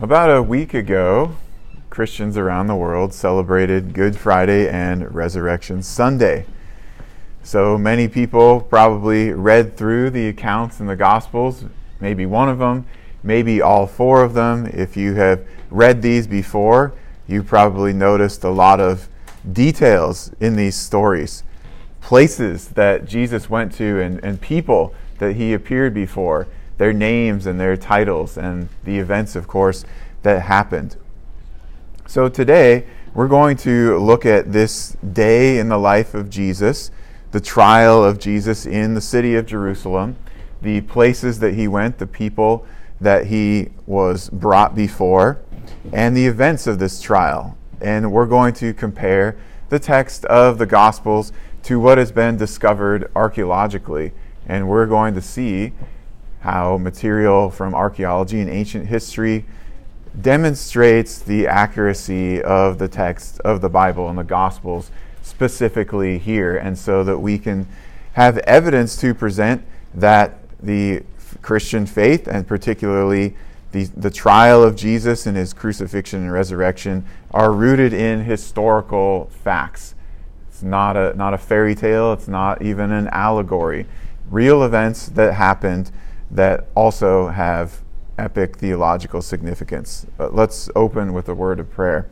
About a week ago, Christians around the world celebrated Good Friday and Resurrection Sunday. So many people probably read through the accounts in the Gospels, maybe one of them, maybe all four of them. If you have read these before, you probably noticed a lot of details in these stories. Places that Jesus went to and people that he appeared before, their names and their titles, and the events, of course, that happened. So today, we're going to look at this day in the life of Jesus, the trial of Jesus in the city of Jerusalem, the places that he went, the people that he was brought before, and the events of this trial. And we're going to compare the text of the Gospels to what has been discovered archaeologically. And we're going to see how material from archaeology and ancient history demonstrates the accuracy of the text of the Bible and the Gospels specifically here, and so that we can have evidence to present that the Christian faith, and particularly the trial of Jesus and his crucifixion and resurrection, are rooted in historical facts. It's not a fairy tale, it's not even an allegory. Real events that happened that also have epic theological significance. But let's open with a word of prayer.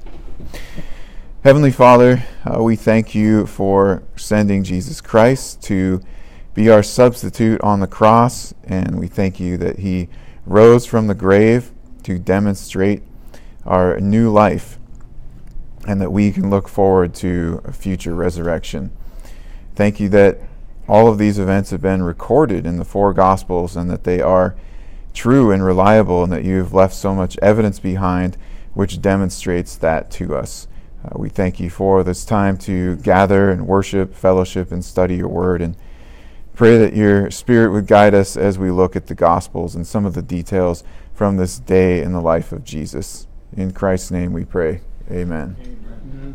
Heavenly Father, we thank you for sending Jesus Christ to be our substitute on the cross, and we thank you that he rose from the grave to demonstrate our new life, and that we can look forward to a future resurrection. Thank you that all of these events have been recorded in the four Gospels, and that they are true and reliable, and that you've left so much evidence behind which demonstrates that to us. We thank you for this time to gather and worship, fellowship, and study your word, and pray that your Spirit would guide us as we look at the Gospels and some of the details from this day in the life of Jesus. In Christ's name we pray. Amen. Amen.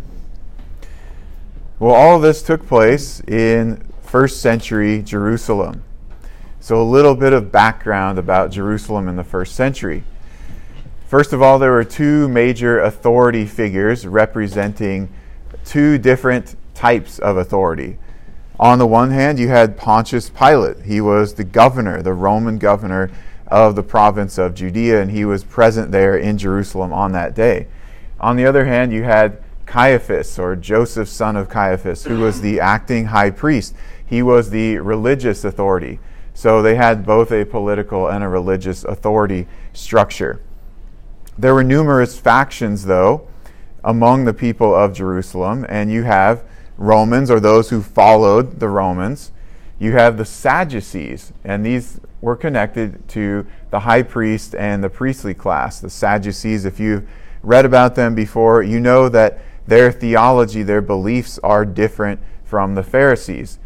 Well, all of this took place in first century Jerusalem. So a little bit of background about Jerusalem in the first century. First of all, there were two major authority figures representing two different types of authority. On the one hand, you had Pontius Pilate. He was the governor, the Roman governor of the province of Judea, and he was present there in Jerusalem on that day. On the other hand, you had Caiaphas, or Joseph, son of Caiaphas, who was the acting high priest. He was the religious authority. So they had both a political and a religious authority structure. There were numerous factions, though, among the people of Jerusalem, and you have Romans, or those who followed the Romans. You have the Sadducees, and these were connected to the high priest and the priestly class. The Sadducees, if you've read about them before, you know that their theology, their beliefs are different from the Pharisees.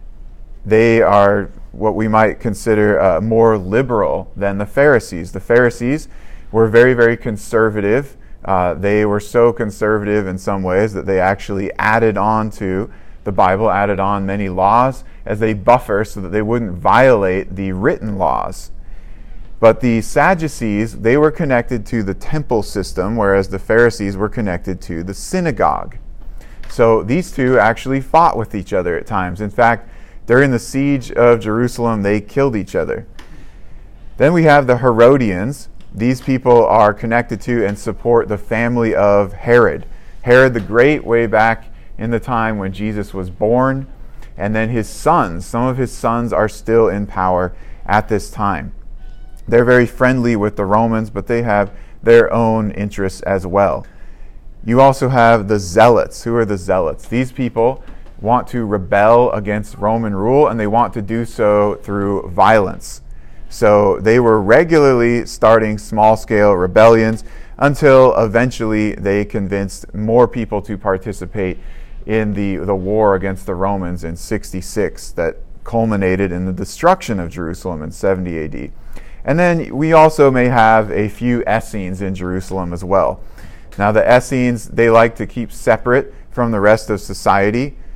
They are what we might consider more liberal than the Pharisees. The Pharisees were very, very conservative. They were so conservative in some ways that they actually added on to the Bible, added on many laws as a buffer so that they wouldn't violate the written laws. But the Sadducees, they were connected to the temple system, whereas the Pharisees were connected to the synagogue. So these two actually fought with each other at times. In fact, during the siege of Jerusalem, they killed each other. Then we have the Herodians. These people are connected to and support the family of Herod. Herod the Great, way back in the time when Jesus was born. And then his sons, some of his sons are still in power at this time. They're very friendly with the Romans, but they have their own interests as well. You also have the Zealots. Who are the Zealots? These people want to rebel against Roman rule, and they want to do so through violence. So they were regularly starting small-scale rebellions until eventually they convinced more people to participate in the war against the Romans in 66 that culminated in the destruction of Jerusalem in 70 AD. And then we also may have a few Essenes in Jerusalem as well. Now the Essenes, they like to keep separate from the rest of society.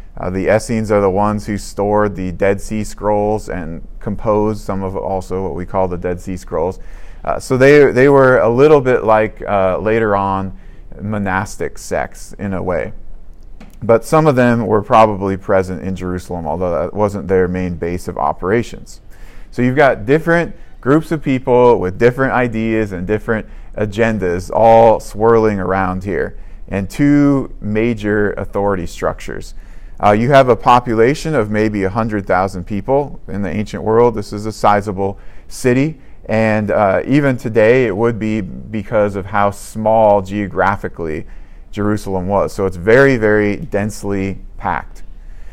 The Essenes are the ones who stored the Dead Sea Scrolls and composed some of also what we call the Dead Sea Scrolls. So they were a little bit like later on monastic sects in a way. But some of them were probably present in Jerusalem, although that wasn't their main base of operations. So you've got different groups of people with different ideas and different agendas all swirling around here, and two major authority structures. You have a population of maybe 100,000 people in the ancient world. This is a sizable city, and even today it would be because of how small geographically Jerusalem was. So it's very, very densely packed.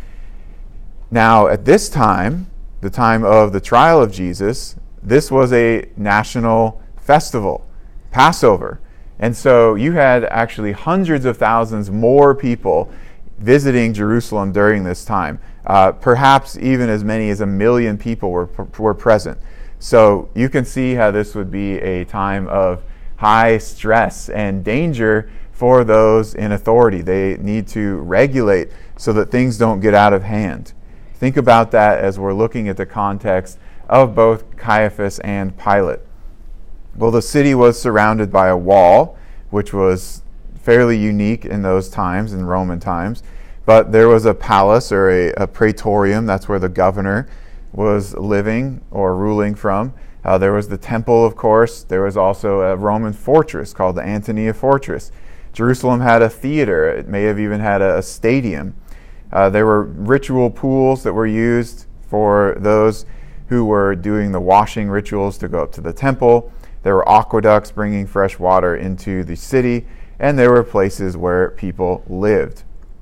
Now, at this time, the time of the trial of Jesus, this was a national festival, Passover. And so you had actually hundreds of thousands more people visiting Jerusalem during this time. Perhaps even as many as 1 million people were present. So you can see how this would be a time of high stress and danger for those in authority. They need to regulate so that things don't get out of hand. Think about that as we're looking at the context of both Caiaphas and Pilate. Well, the city was surrounded by a wall, which was fairly unique in those times, in Roman times. But there was a palace or a praetorium. That's where the governor was living or ruling from. There was the temple, of course. There was also a Roman fortress called the Antonia Fortress. Jerusalem had a theater. It may have even had a stadium. There were ritual pools that were used for those who were doing the washing rituals to go up to the temple. There were aqueducts bringing fresh water into the city, and there were places where people lived.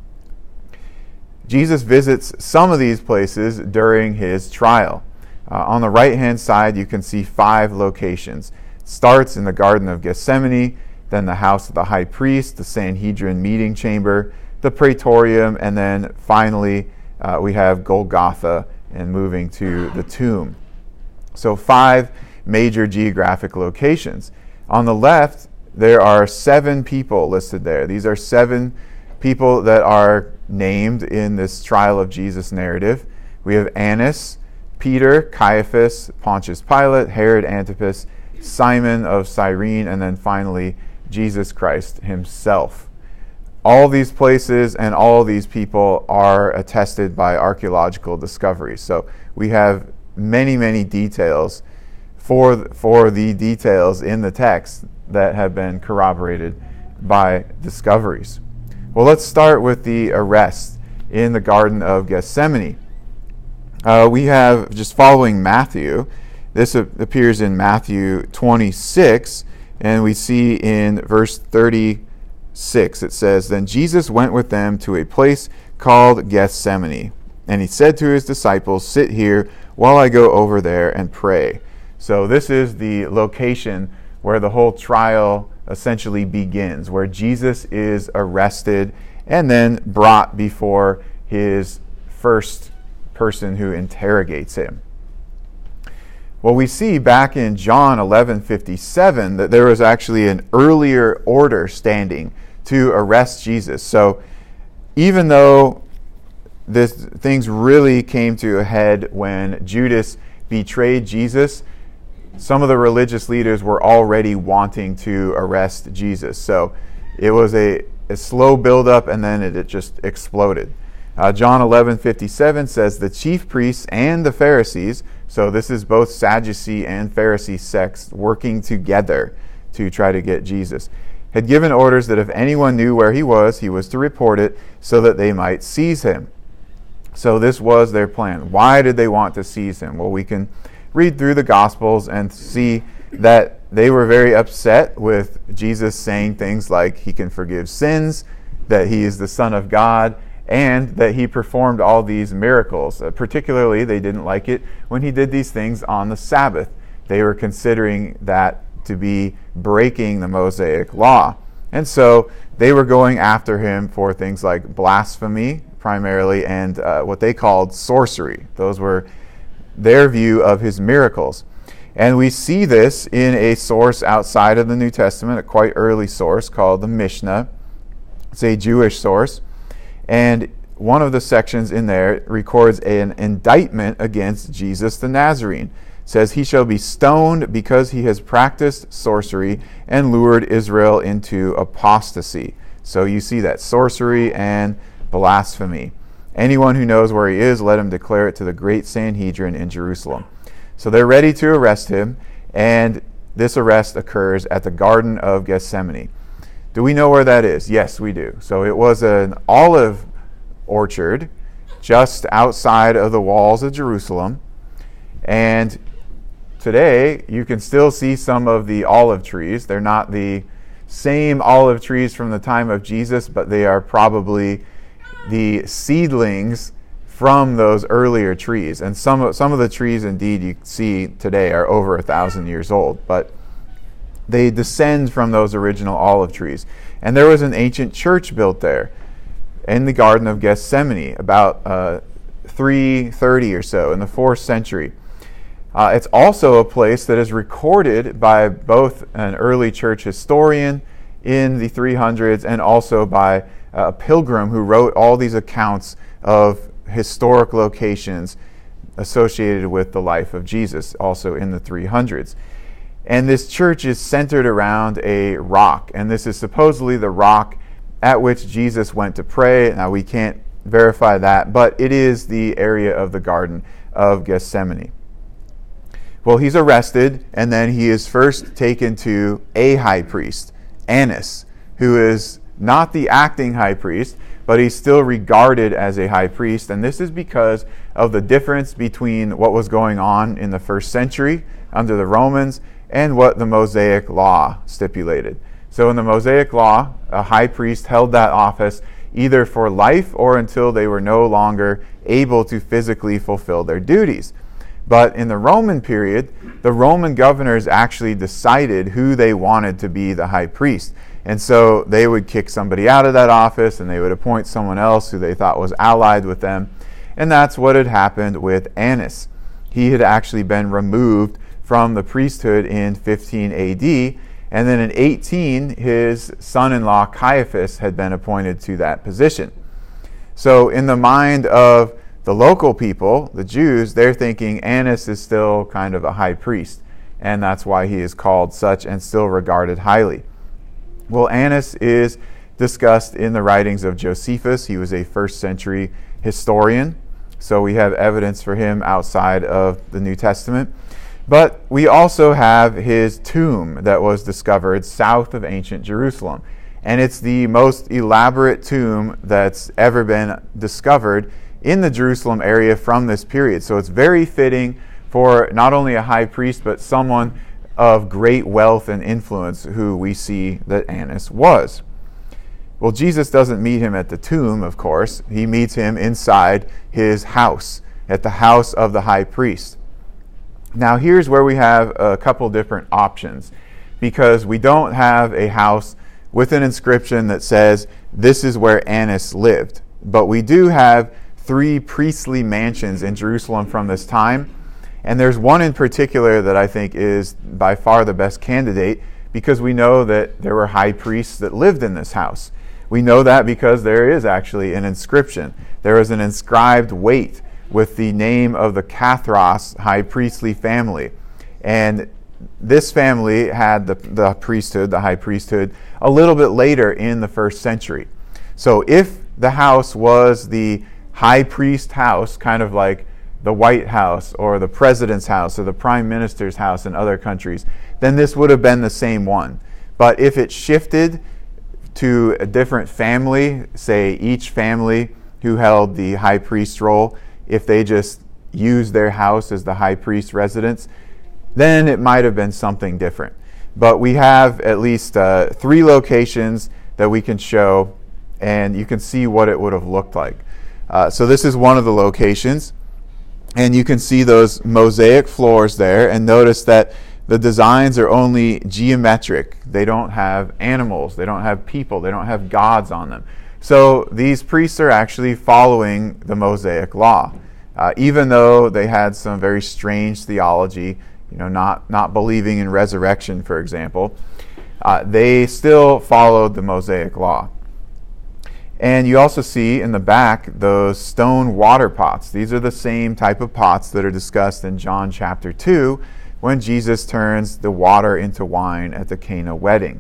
Jesus visits some of these places during his trial. On the right-hand side, you can see 5 locations. It starts in the Garden of Gethsemane, then the house of the high priest, the Sanhedrin meeting chamber, the praetorium, and then finally we have Golgotha and moving to the tomb. So 5 major geographic locations. On the left, there are 7 people listed there. These are 7 people that are named in this trial of Jesus narrative. We have Annas, Peter, Caiaphas, Pontius Pilate, Herod Antipas, Simon of Cyrene, and then finally Jesus Christ himself. All these places and all these people are attested by archaeological discoveries. So we have many, many details for the details in the text that have been corroborated by discoveries. Well, let's start with the arrest in the Garden of Gethsemane. We have, just following Matthew, this appears in Matthew 26, and we see in verse 36, it says, "Then Jesus went with them to a place called Gethsemane, and he said to his disciples, 'Sit here while I go over there and pray.'" So this is the location where the whole trial essentially begins, where Jesus is arrested and then brought before his first person who interrogates him. Well, we see back in John 11:57 that there was actually an earlier order standing to arrest Jesus. So even though things really came to a head when Judas betrayed Jesus, some of the religious leaders were already wanting to arrest Jesus. So it was a slow buildup, and then it just exploded. John 11:57 says, "The chief priests and the Pharisees," so this is both Sadducee and Pharisee sects working together to try to get Jesus, "had given orders that if anyone knew where he was to report it so that they might seize him." So this was their plan. Why did they want to seize him? Well, we can read through the Gospels and see that they were very upset with Jesus saying things like he can forgive sins, that he is the Son of God, and that he performed all these miracles. Particularly, they didn't like it when he did these things on the Sabbath. They were considering that to be breaking the Mosaic law. And so they were going after him for things like blasphemy, primarily, and what they called sorcery. Those were their view of his miracles. And we see this in a source outside of the New Testament, a quite early source called the Mishnah. It's a Jewish source. And one of the sections in there records an indictment against Jesus the Nazarene. It says, he shall be stoned because he has practiced sorcery and lured Israel into apostasy. So you see that, sorcery and blasphemy. Anyone who knows where he is, let him declare it to the great Sanhedrin in Jerusalem. So they're ready to arrest him, and this arrest occurs at the Garden of Gethsemane. Do we know where that is? Yes, we do. So it was an olive orchard just outside of the walls of Jerusalem. And today, you can still see some of the olive trees. They're not the same olive trees from the time of Jesus, but they are probably the seedlings from those earlier trees. And some of the trees, indeed, you see today are over 1,000 years old. But they descend from those original olive trees. And there was an ancient church built there in the Garden of Gethsemane about 330 or so in the 4th century. It's also a place that is recorded by both an early church historian in the 300s and also by a pilgrim who wrote all these accounts of historic locations associated with the life of Jesus, also in the 300s. And this church is centered around a rock, and this is supposedly the rock at which Jesus went to pray. Now, we can't verify that, but it is the area of the Garden of Gethsemane. Well, he's arrested, and then he is first taken to a high priest, Annas, who is not the acting high priest, but he's still regarded as a high priest. And this is because of the difference between what was going on in the 1st century under the Romans and what the Mosaic Law stipulated. So in the Mosaic Law, a high priest held that office either for life or until they were no longer able to physically fulfill their duties. But in the Roman period, the Roman governors actually decided who they wanted to be the high priest. And so they would kick somebody out of that office and they would appoint someone else who they thought was allied with them. And that's what had happened with Annas. He had actually been removed from the priesthood in 15 AD. And then in 18, his son-in-law Caiaphas had been appointed to that position. So in the mind of the local people, the Jews, they're thinking Annas is still kind of a high priest. And that's why he is called such and still regarded highly. Well, Annas is discussed in the writings of Josephus. He was a 1st century historian. So we have evidence for him outside of the New Testament. But we also have his tomb that was discovered south of ancient Jerusalem. And it's the most elaborate tomb that's ever been discovered in the Jerusalem area from this period. So it's very fitting for not only a high priest, but someone of great wealth and influence who we see that Annas was. Well, Jesus doesn't meet him at the tomb, of course. He meets him inside his house, at the house of the high priest. Now, here's where we have a couple different options, because we don't have a house with an inscription that says, this is where Annas lived. But we do have 3 priestly mansions in Jerusalem from this time. And there's one in particular that I think is by far the best candidate, because we know that there were high priests that lived in this house. We know that because there is actually an inscription. There is an inscribed weight with the name of the Cathros high priestly family. And this family had the priesthood, the high priesthood, a little bit later in the 1st century. So if the house was the high priest house, kind of like the White House or the president's house or the prime minister's house in other countries, then this would have been the same one. But if it shifted to a different family, say each family who held the high priest role, if they just used their house as the high priest residence, then it might have been something different. But we have at least 3 locations that we can show, and you can see what it would have looked like. So this is one of the locations, and you can see those mosaic floors there, and notice that the designs are only geometric. They don't have animals, they don't have people, they don't have gods on them. So these priests are actually following the Mosaic Law. Even though they had some very strange theology, not believing in resurrection, for example, they still followed the Mosaic Law. And you also see in the back those stone water pots. These are the same type of pots that are discussed in John chapter 2 when Jesus turns the water into wine at the Cana wedding.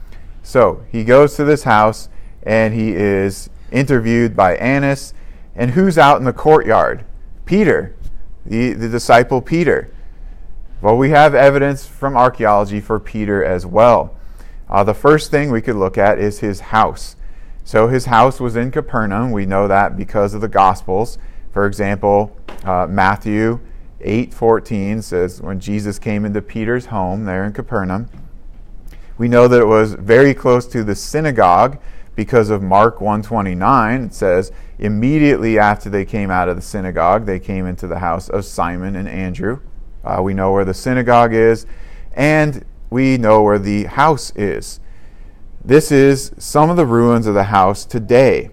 So he goes to this house and he is interviewed by Annas. And who's out in the courtyard? Peter, the disciple Peter. Well, we have evidence from archaeology for Peter as well. The first thing we could look at is his house. So his house was in Capernaum. We know that because of the Gospels. For example, Matthew 8:14 says, when Jesus came into Peter's home there in Capernaum. We know that it was very close to the synagogue because of Mark 1:29. It says, immediately after they came out of the synagogue, they came into the house of Simon and Andrew. We know where the synagogue is, and we know where the house is. This is some of the ruins of the house today.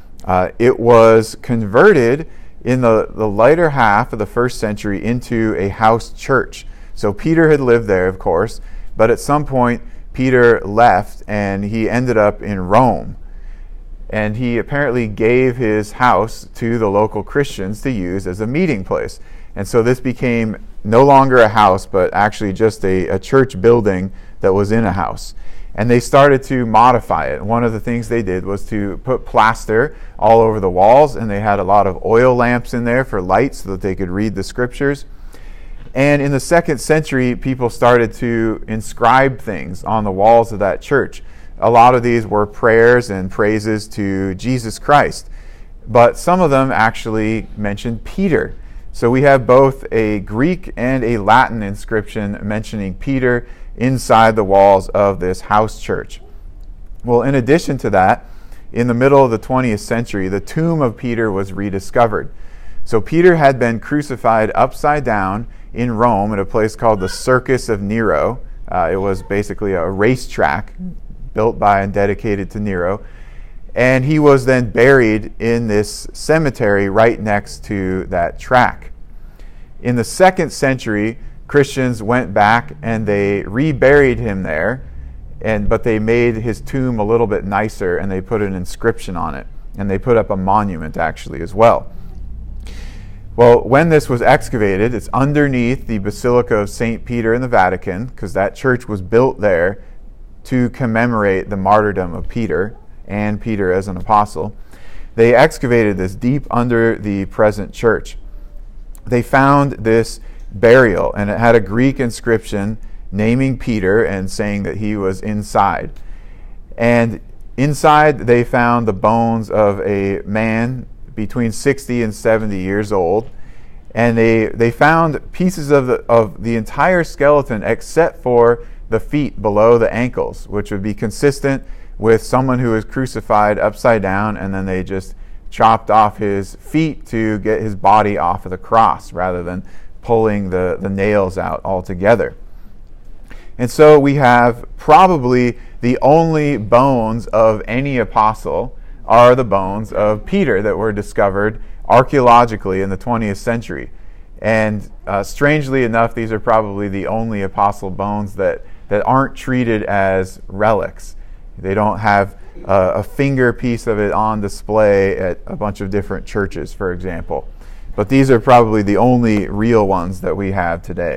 It was converted in the later half of the first century into a house church. So Peter had lived there, of course, but at some point Peter left and he ended up in Rome. And he apparently gave his house to the local Christians to use as a meeting place. And so this became no longer a house, but actually just a church building that was in a house. And they started to modify it. One of the things they did was to put plaster all over the walls, and they had a lot of oil lamps in there for light so that they could read the scriptures. And in the 2nd century, people started to inscribe things on the walls of that church. A lot of these were prayers and praises to Jesus Christ. But some of them actually mentioned Peter. So we have both a Greek and a Latin inscription mentioning Peter inside the walls of this house church. Well, in addition to that, in the middle of the 20th century, the tomb of Peter was rediscovered. So Peter had been crucified upside down in Rome at a place called the Circus of Nero. It was basically a racetrack built by and dedicated to Nero. And he was then buried in this cemetery right next to that track. In the 2nd century, Christians went back and they reburied him there, but they made his tomb a little bit nicer and they put an inscription on it. And they put up a monument actually as well. Well, when this was excavated, it's underneath the Basilica of St. Peter in the Vatican, because that church was built there to commemorate the martyrdom of Peter and Peter as an apostle. They excavated this deep under the present church. They found this burial, and it had a Greek inscription naming Peter and saying that he was inside. And inside they found the bones of a man between 60 and 70 years old. And they found pieces of the entire skeleton except for the feet below the ankles, which would be consistent with someone who was crucified upside down, and then they just chopped off his feet to get his body off of the cross rather than pulling the nails out altogether. And so we have probably the only bones of any apostle are the bones of Peter that were discovered archaeologically in the 20th century. And strangely enough, these are probably the only apostle bones that aren't treated as relics. They don't have a finger piece of it on display at a bunch of different churches, for example. But these are probably the only real ones that we have today.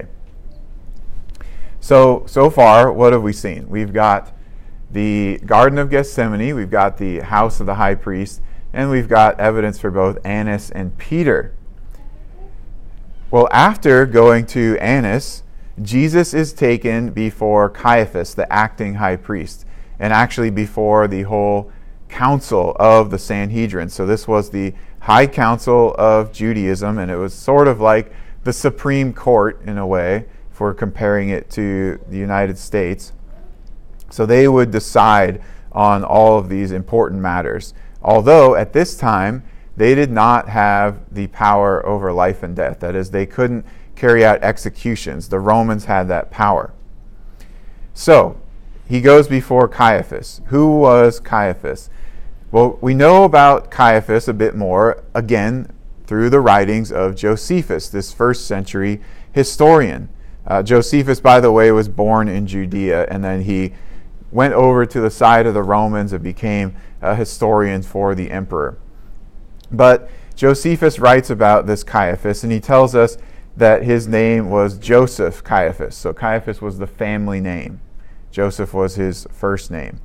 So far, what have we seen? We've got the Garden of Gethsemane, we've got the house of the high priest, and we've got evidence for both Annas and Peter. Well, after going to Annas, Jesus is taken before Caiaphas, the acting high priest, and actually before the whole council of the Sanhedrin. So this was the high council of Judaism, and it was sort of like the Supreme Court in a way, if we're comparing it to the United States. So they would decide on all of these important matters. Although at this time, they did not have the power over life and death. That is, they couldn't carry out executions. The Romans had that power. So he goes before Caiaphas. Who was Caiaphas? Well, we know about Caiaphas a bit more, again, through the writings of Josephus, this first century historian. Josephus, by the way, was born in Judea, and then he went over to the side of the Romans and became a historian for the emperor. But Josephus writes about this Caiaphas, and he tells us that his name was Joseph Caiaphas. So Caiaphas was the family name. Joseph was his first name.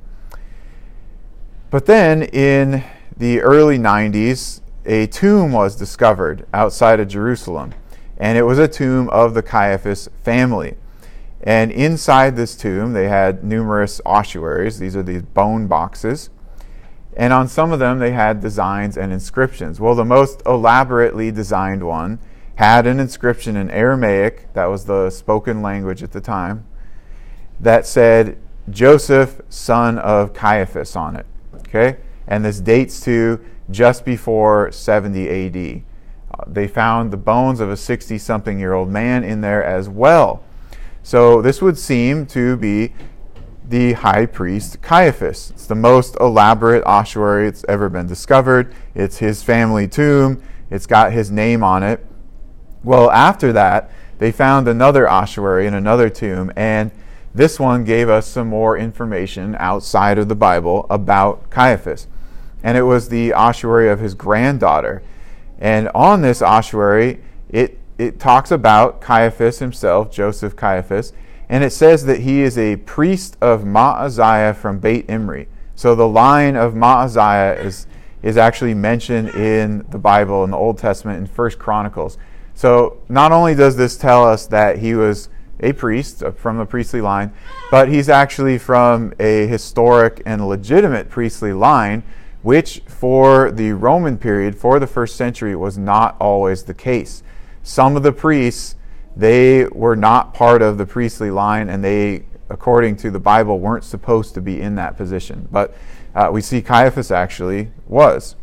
But then in the early 90s, a tomb was discovered outside of Jerusalem. And it was a tomb of the Caiaphas family. And inside this tomb, they had numerous ossuaries. These are these bone boxes. And on some of them, they had designs and inscriptions. Well, the most elaborately designed one had an inscription in Aramaic, that was the spoken language at the time, that said, Joseph, son of Caiaphas on it. Okay? And this dates to just before 70 A.D. They found the bones of a 60-something-year-old man in there as well. So this would seem to be the high priest Caiaphas. It's the most elaborate ossuary that's ever been discovered. It's his family tomb. It's got his name on it. Well, after that, they found another ossuary in another tomb, and this one gave us some more information outside of the Bible about Caiaphas. And it was the ossuary of his granddaughter. And on this ossuary, it talks about Caiaphas himself, Joseph Caiaphas, and it says that he is a priest of Maaziah from Beit Imri. So the line of Maaziah is actually mentioned in the Bible, in the Old Testament, in 1 Chronicles. So not only does this tell us that he was a priest from the priestly line, but he's actually from a historic and legitimate priestly line, which for the Roman period, for the first century, was not always the case. Some of the priests, they were not part of the priestly line, and they, according to the Bible, weren't supposed to be in that position. But we see Caiaphas actually was.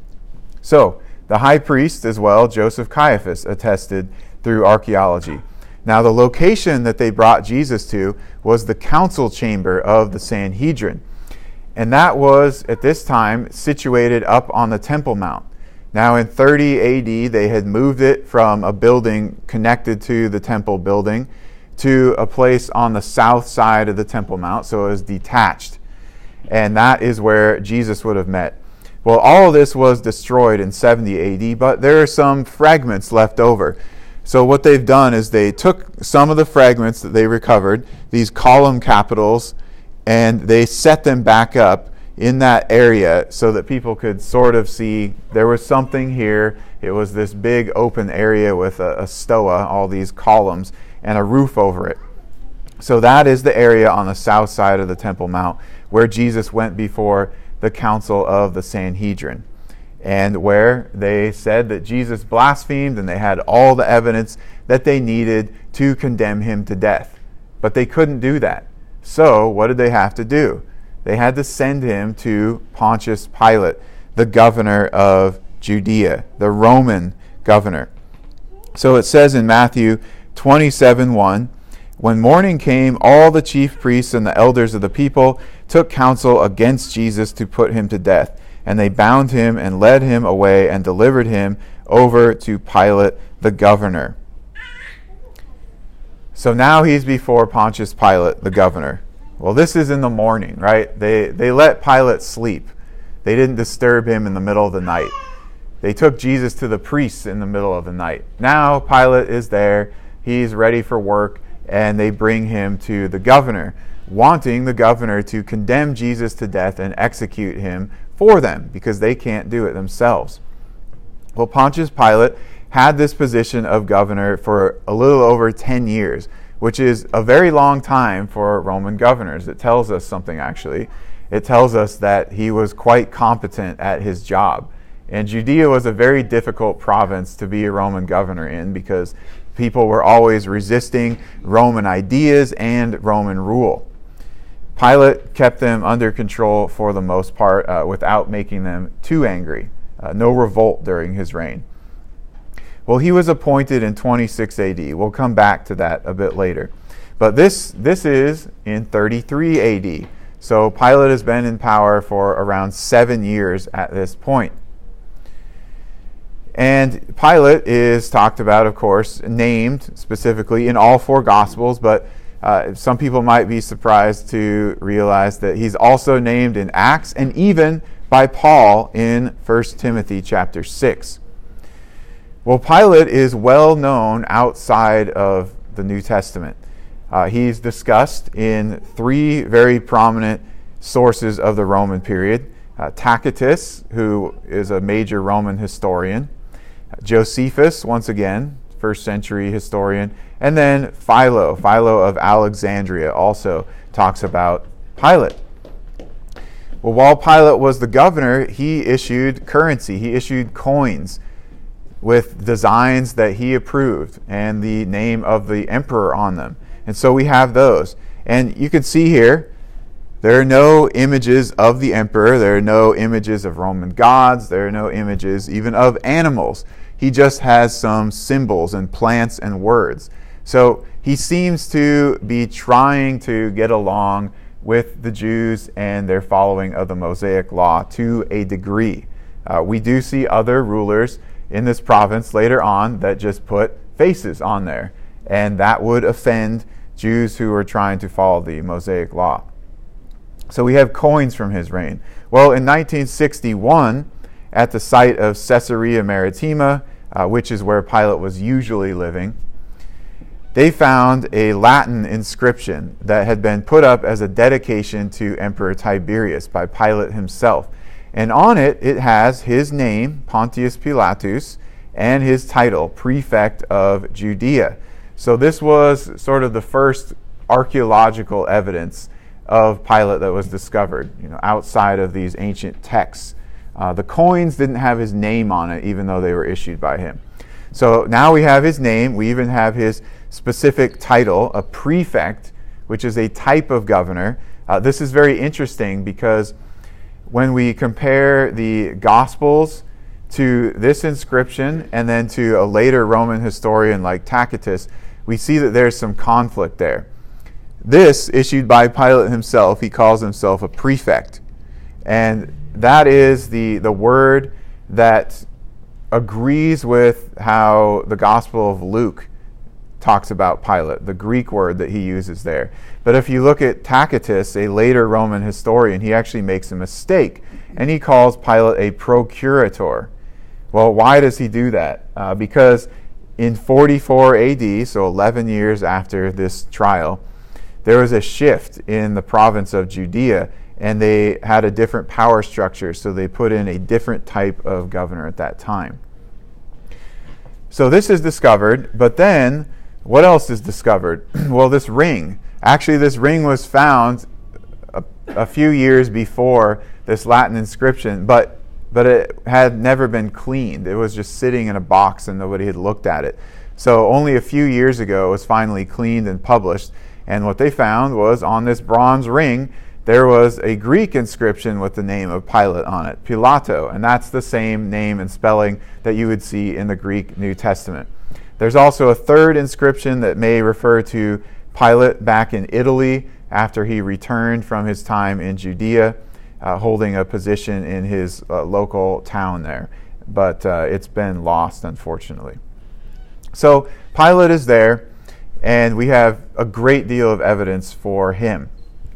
So, the high priest as well, Joseph Caiaphas, attested through archaeology. Now, the location that they brought Jesus to was the council chamber of the Sanhedrin. And that was, at this time, situated up on the Temple Mount. Now, in 30 A.D., they had moved it from a building connected to the temple building to a place on the south side of the Temple Mount, so it was detached. And that is where Jesus would have met. Well, all of this was destroyed in 70 A.D., but there are some fragments left over. So what they've done is they took some of the fragments that they recovered, these column capitals, and they set them back up in that area so that people could sort of see there was something here. It was this big open area with a stoa, all these columns, and a roof over it. So that is the area on the south side of the Temple Mount where Jesus went before the council of the Sanhedrin, and where they said that Jesus blasphemed, and they had all the evidence that they needed to condemn him to death. But they couldn't do that. So what did they have to do? They had to send him to Pontius Pilate, the governor of Judea, the Roman governor. So it says in Matthew 27:1, when morning came, all the chief priests and the elders of the people took counsel against Jesus to put him to death. And they bound him and led him away and delivered him over to Pilate, the governor. So now he's before Pontius Pilate, the governor. Well, this is in the morning, right? They let Pilate sleep. They didn't disturb him in the middle of the night. They took Jesus to the priests in the middle of the night. Now Pilate is there. He's ready for work, and they bring him to the governor, wanting the governor to condemn Jesus to death and execute him for them, because they can't do it themselves. Well, Pontius Pilate had this position of governor for a little over 10 years, which is a very long time for Roman governors. It tells us something, actually. It tells us that he was quite competent at his job. And Judea was a very difficult province to be a Roman governor in, because people were always resisting Roman ideas and Roman rule. Pilate kept them under control for the most part without making them too angry. No revolt during his reign. Well, he was appointed in 26 AD. We'll come back to that a bit later. But this is in 33 AD. So Pilate has been in power for around 7 years at this point. And Pilate is talked about, of course, named specifically in all four Gospels, but Some people might be surprised to realize that he's also named in Acts and even by Paul in 1 Timothy chapter 6. Well, Pilate is well known outside of the New Testament. He's discussed in three very prominent sources of the Roman period. Tacitus, who is a major Roman historian. Josephus, once again, first century historian. And then Philo of Alexandria, also talks about Pilate. Well, while Pilate was the governor, he issued currency. He issued coins with designs that he approved and the name of the emperor on them. And so we have those. And you can see here, there are no images of the emperor. There are no images of Roman gods. There are no images even of animals. He just has some symbols and plants and words. So he seems to be trying to get along with the Jews and their following of the Mosaic Law to a degree. We do see other rulers in this province later on that just put faces on there, and that would offend Jews who are trying to follow the Mosaic Law. So we have coins from his reign. Well, in 1961, at the site of Caesarea Maritima, which is where Pilate was usually living, they found a Latin inscription that had been put up as a dedication to Emperor Tiberius by Pilate himself. And on it, it has his name, Pontius Pilatus, and his title, Prefect of Judea. So this was sort of the first archaeological evidence of Pilate that was discovered, outside of these ancient texts. The coins didn't have his name on it, even though they were issued by him. So now we have his name. We even have his specific title, a prefect, which is a type of governor. This is very interesting because when we compare the Gospels to this inscription and then to a later Roman historian like Tacitus, we see that there's some conflict there. This, issued by Pilate himself, he calls himself a prefect. And that is the word that agrees with how the Gospel of Luke talks about Pilate, the Greek word that he uses there. But if you look at Tacitus, a later Roman historian, he actually makes a mistake, and he calls Pilate a procurator. Well, why does he do that? Because in 44 AD, so 11 years after this trial, there was a shift in the province of Judea, and they had a different power structure, so they put in a different type of governor at that time. So this is discovered, but then what else is discovered? Well, this ring. Actually, this ring was found a few years before this Latin inscription, but it had never been cleaned. It was just sitting in a box and nobody had looked at it. So only a few years ago it was finally cleaned and published, and what they found was on this bronze ring there was a Greek inscription with the name of Pilate on it, Pilato, and that's the same name and spelling that you would see in the Greek New Testament. There's also a third inscription that may refer to Pilate back in Italy after he returned from his time in Judea, holding a position in his local town there. But it's been lost, unfortunately. So Pilate is there, and we have a great deal of evidence for him.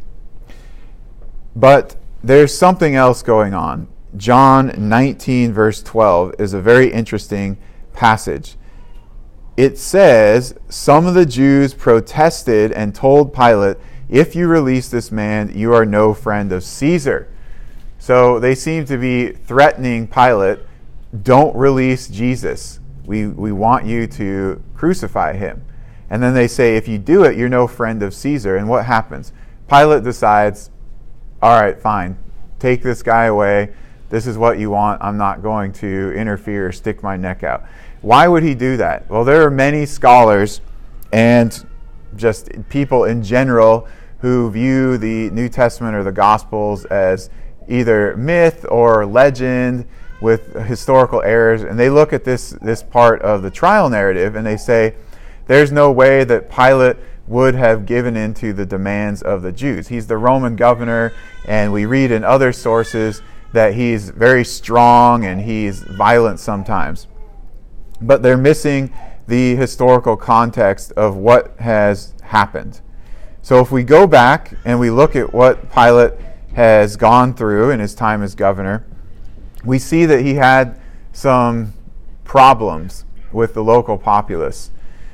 But there's something else going on. John 19, verse 12 is a very interesting passage. It says, some of the Jews protested and told Pilate, if you release this man, you are no friend of Caesar. So they seem to be threatening Pilate, don't release Jesus. We want you to crucify him. And then they say, if you do it, you're no friend of Caesar. And what happens? Pilate decides, all right, fine, take this guy away. This is what you want. I'm not going to interfere or stick my neck out. Why would he do that? Well, there are many scholars and just people in general who view the New Testament or the Gospels as either myth or legend with historical errors, and they look at this part of the trial narrative and they say, there's no way that Pilate would have given in to the demands of the Jews. He's the Roman governor, and we read in other sources that he's very strong and he's violent sometimes. But they're missing the historical context of what has happened. So if we go back and we look at what Pilate has gone through in his time as governor, we see that he had some problems with the local populace.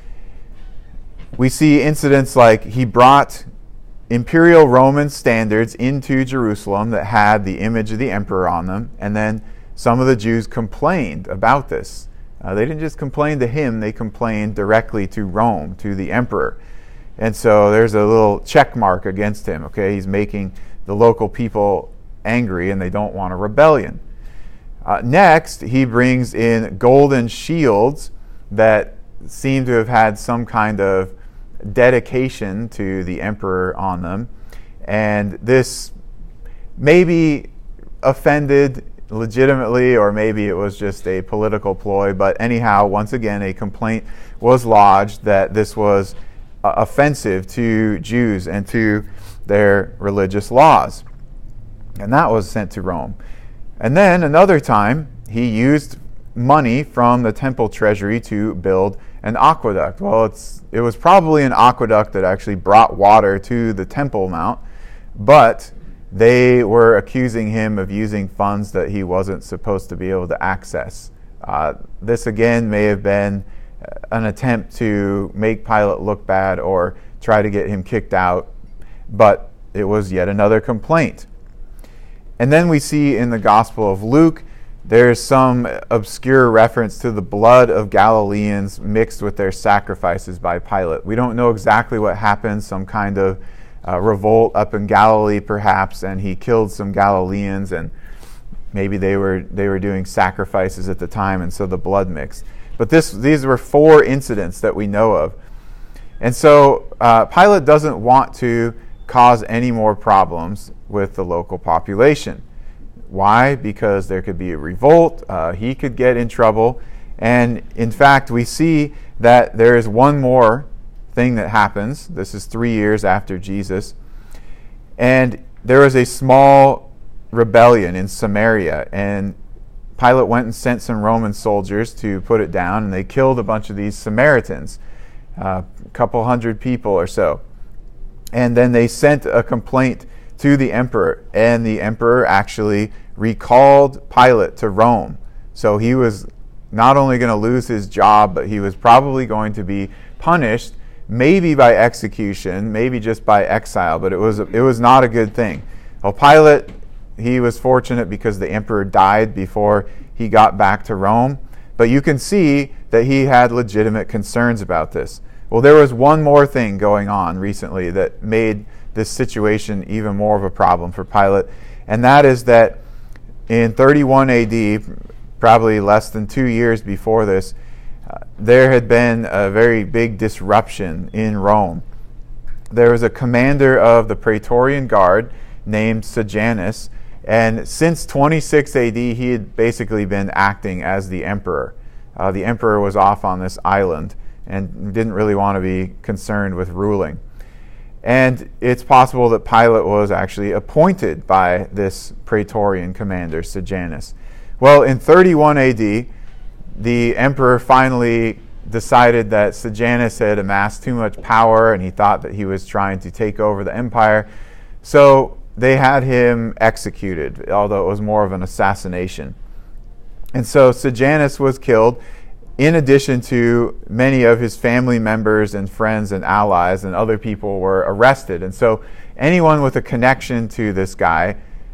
We see incidents like he brought imperial Roman standards into Jerusalem that had the image of the emperor on them, and then some of the Jews complained about this. They didn't just complain to him, they complained directly to Rome, to the emperor. And so there's a little check mark against him, okay? He's making the local people angry and they don't want a rebellion. Next, he brings in golden shields that seem to have had some kind of dedication to the emperor on them. And this maybe offended legitimately, or maybe it was just a political ploy. But anyhow, once again, a complaint was lodged that this was offensive to Jews and to their religious laws. And that was sent to Rome. And then another time, he used money from the temple treasury to build an aqueduct. Well, it was probably an aqueduct that actually brought water to the Temple Mount, but they were accusing him of using funds that he wasn't supposed to be able to access. This again may have been an attempt to make Pilate look bad or try to get him kicked out, but it was yet another complaint. And then we see in the Gospel of Luke, there's some obscure reference to the blood of Galileans mixed with their sacrifices by Pilate. We don't know exactly what happened, some kind of revolt up in Galilee perhaps, and he killed some Galileans, and maybe they were doing sacrifices at the time, and so the blood mixed. But these were 4 incidents that we know of. And so Pilate doesn't want to cause any more problems with the local population. Why? Because there could be a revolt, he could get in trouble, and in fact we see that there is one more thing that happens. This is 3 years after Jesus, and there was a small rebellion in Samaria, and Pilate went and sent some Roman soldiers to put it down, and they killed a bunch of these Samaritans, a couple hundred people or so. And then they sent a complaint to the emperor, and the emperor actually recalled Pilate to Rome. So he was not only going to lose his job, but he was probably going to be punished, maybe by execution, maybe just by exile, but it was not a good thing. Well, Pilate, he was fortunate because the emperor died before he got back to Rome, but you can see that he had legitimate concerns about this. Well, there was one more thing going on recently that made this situation even more of a problem for Pilate, and that is that in 31 AD, probably less than 2 years before this, there had been a very big disruption in Rome. There was a commander of the Praetorian Guard named Sejanus, and since 26 AD, he had basically been acting as the emperor. The emperor was off on this island and didn't really want to be concerned with ruling. And it's possible that Pilate was actually appointed by this Praetorian commander, Sejanus. Well, in 31 AD, the emperor finally decided that Sejanus had amassed too much power, and he thought that he was trying to take over the empire. So they had him executed, although it was more of an assassination. And so Sejanus was killed, in addition to many of his family members and friends and allies, and other people were arrested. And so anyone with a connection to this guy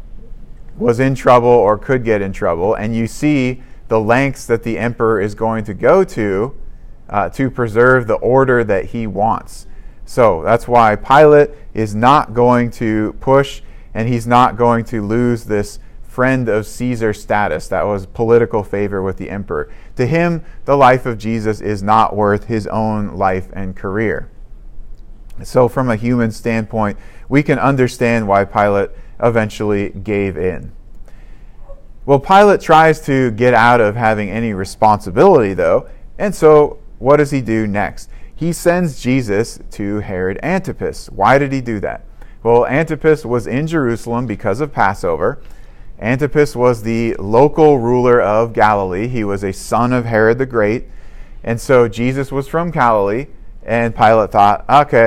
was in trouble or could get in trouble. And you see the lengths that the emperor is going to go to preserve the order that he wants. So that's why Pilate is not going to push, and he's not going to lose this friend of Caesar status. That was political favor with the emperor. To him, the life of Jesus is not worth his own life and career. So from a human standpoint, we can understand why Pilate eventually gave in. Well, Pilate tries to get out of having any responsibility, though, and so what does he do next? He sends Jesus to Herod Antipas. Why did he do that? Well, Antipas was in Jerusalem because of Passover. Antipas was the local ruler of Galilee. He was a son of Herod the Great. And so Jesus was from Galilee, and Pilate thought, okay,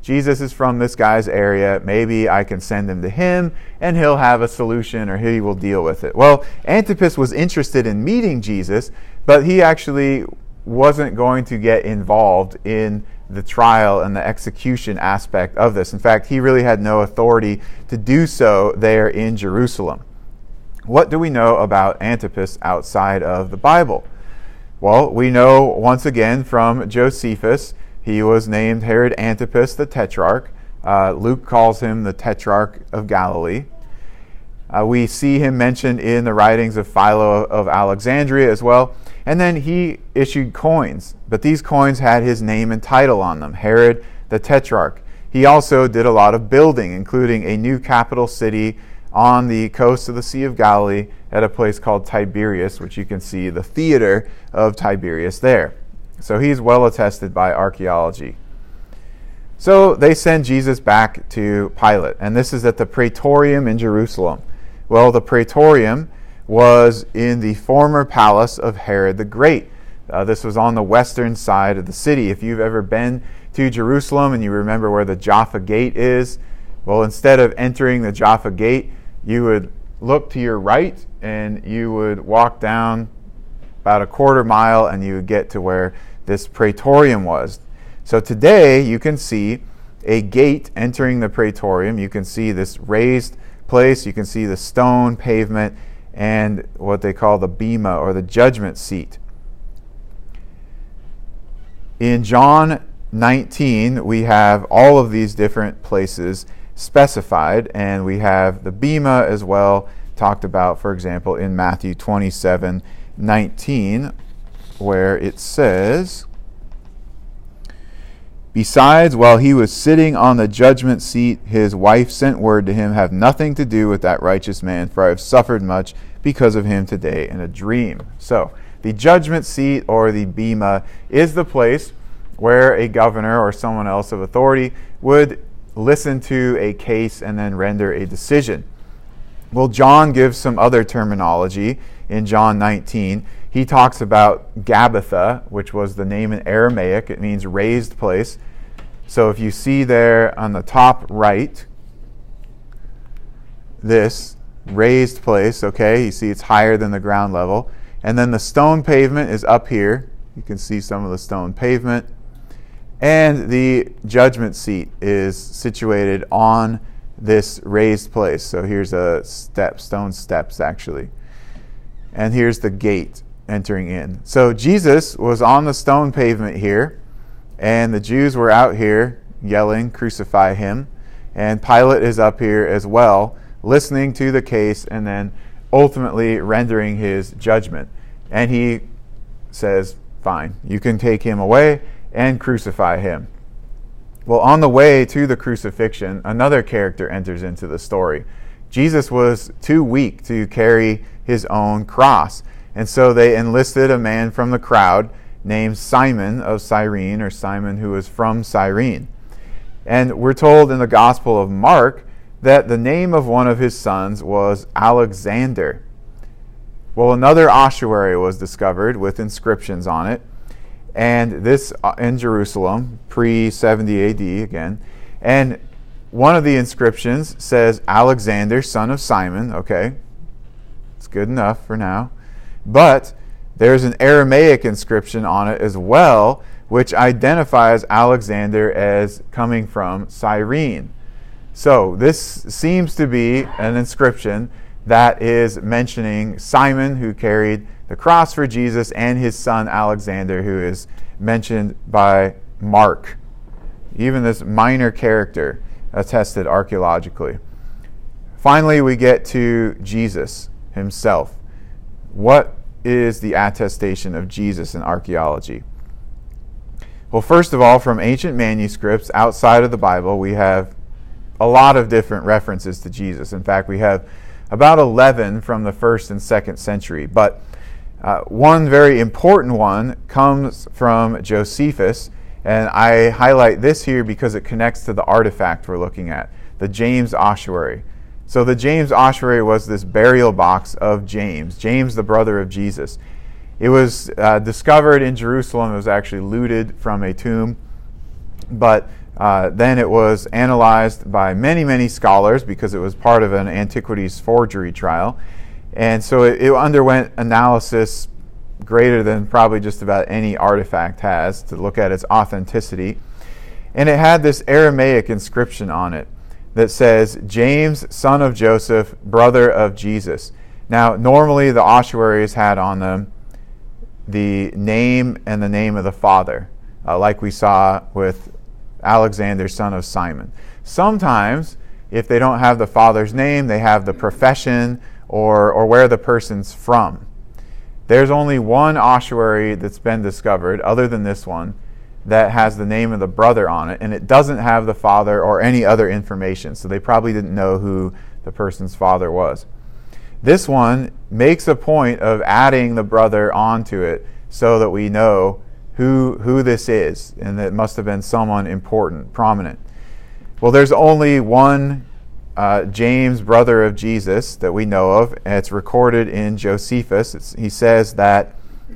Jesus is from this guy's area. Maybe I can send him to him, and he'll have a solution, or he will deal with it. Well, Antipas was interested in meeting Jesus, but he actually wasn't going to get involved in the trial and the execution aspect of this. In fact, he really had no authority to do so there in Jerusalem. What do we know about Antipas outside of the Bible? Well, we know once again from Josephus. He was named Herod Antipas the Tetrarch. Luke calls him the Tetrarch of Galilee. We see him mentioned in the writings of Philo of Alexandria as well. And then he issued coins, but these coins had his name and title on them, Herod the Tetrarch. He also did a lot of building, including a new capital city on the coast of the Sea of Galilee at a place called Tiberias, which you can see the theater of Tiberias there. So he's well attested by archaeology. So they send Jesus back to Pilate, and this is at the Praetorium in Jerusalem. Well, the Praetorium was in the former palace of Herod the Great. This was on the western side of the city. If you've ever been to Jerusalem and you remember where the Jaffa Gate is, well, instead of entering the Jaffa Gate, you would look to your right and you would walk down about a quarter mile and you would get to where this Praetorium was. So today you can see a gate entering the Praetorium. You can see this raised place. You can see the stone pavement and what they call the bema, or the judgment seat. In John 19, we have all of these different places specified, and we have the bema as well, talked about, for example, in Matthew 27:19, where it says, "Besides, while he was sitting on the judgment seat, his wife sent word to him, 'Have nothing to do with that righteous man, for I have suffered much because of him today in a dream.'" So, the judgment seat, or the bema, is the place where a governor or someone else of authority would listen to a case and then render a decision. Well, John gives some other terminology in John 19. He talks about Gabbatha, which was the name in Aramaic. It means raised place. So if you see there on the top right, this raised place, okay, you see it's higher than the ground level. And then the stone pavement is up here. You can see some of the stone pavement. And the judgment seat is situated on this raised place. So here's a step, stone steps actually. And here's the gate entering in. So Jesus was on the stone pavement here, and the Jews were out here yelling, "Crucify him." And Pilate is up here as well, listening to the case and then ultimately rendering his judgment. And he says, "Fine, you can take him away and crucify him." Well, on the way to the crucifixion, another character enters into the story. Jesus was too weak to carry his own cross, and so they enlisted a man from the crowd named Simon of Cyrene, or Simon who was from Cyrene. And we're told in the Gospel of Mark that the name of one of his sons was Alexander. Well, another ossuary was discovered with inscriptions on it, and this in Jerusalem, pre-70 AD again. And one of the inscriptions says, "Alexander, son of Simon." Okay, it's good enough for now. But there's an Aramaic inscription on it as well, which identifies Alexander as coming from Cyrene. So this seems to be an inscription that is mentioning Simon, who carried the cross for Jesus, and his son Alexander, who is mentioned by Mark. Even this minor character attested archaeologically. Finally, we get to Jesus himself. What is the attestation of Jesus in archaeology? Well, first of all, from ancient manuscripts outside of the Bible, we have a lot of different references to Jesus. In fact, we have about 11 from the 1st and 2nd century. But one very important one comes from Josephus, and I highlight this here because it connects to the artifact we're looking at, the James ossuary. So the James ossuary was this burial box of James, the brother of Jesus. It was discovered in Jerusalem. It was actually looted from a tomb, but Then it was analyzed by many, many scholars because it was part of an antiquities forgery trial. And so it underwent analysis greater than probably just about any artifact has to look at its authenticity. And it had this Aramaic inscription on it that says, James, son of Joseph, brother of Jesus. Now, normally the ossuaries had on them the name and the name of the father, like we saw with Alexander, son of Simon. Sometimes, if they don't have the father's name, they have the profession or where the person's from. There's only one ossuary that's been discovered, other than this one, that has the name of the brother on it, and it doesn't have the father or any other information, so they probably didn't know who the person's father was. This one makes a point of adding the brother onto it so that we know who this is, and that it must have been someone important, prominent. Well, there's only one James, brother of Jesus, that we know of, and it's recorded in Josephus. He says that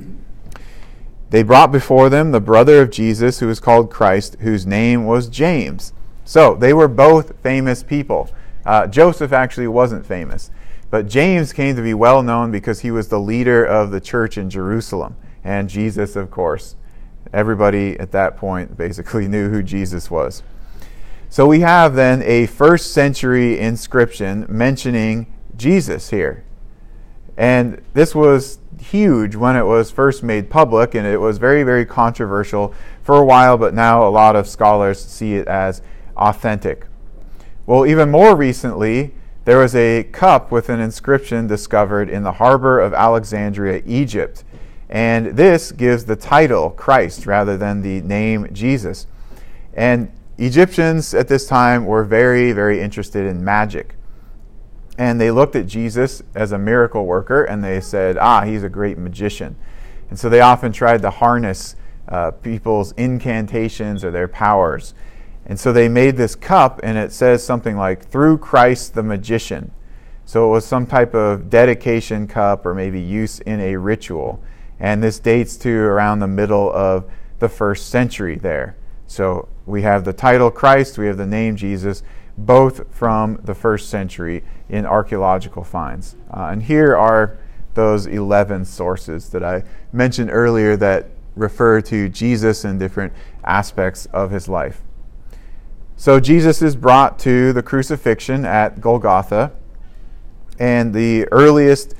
they brought before them the brother of Jesus, who was called Christ, whose name was James. So they were both famous people. Joseph actually wasn't famous, but James came to be well known because he was the leader of the church in Jerusalem. And Jesus, of course, everybody at that point basically knew who Jesus was. So we have then a first century inscription mentioning Jesus here. And this was huge when it was first made public, and it was very, very controversial for a while, but now a lot of scholars see it as authentic. Well, even more recently, there was a cup with an inscription discovered in the harbor of Alexandria, Egypt. And this gives the title Christ rather than the name Jesus. And Egyptians at this time were very, very interested in magic. And they looked at Jesus as a miracle worker, and they said, he's a great magician. And so they often tried to harness people's incantations or their powers. And so they made this cup, and it says something like, through Christ the magician. So it was some type of dedication cup or maybe use in a ritual. And this dates to around the middle of the first century there. So we have the title Christ, we have the name Jesus, both from the first century in archaeological finds. And here are those 11 sources that I mentioned earlier that refer to Jesus and different aspects of his life. So Jesus is brought to the crucifixion at Golgotha, and the earliest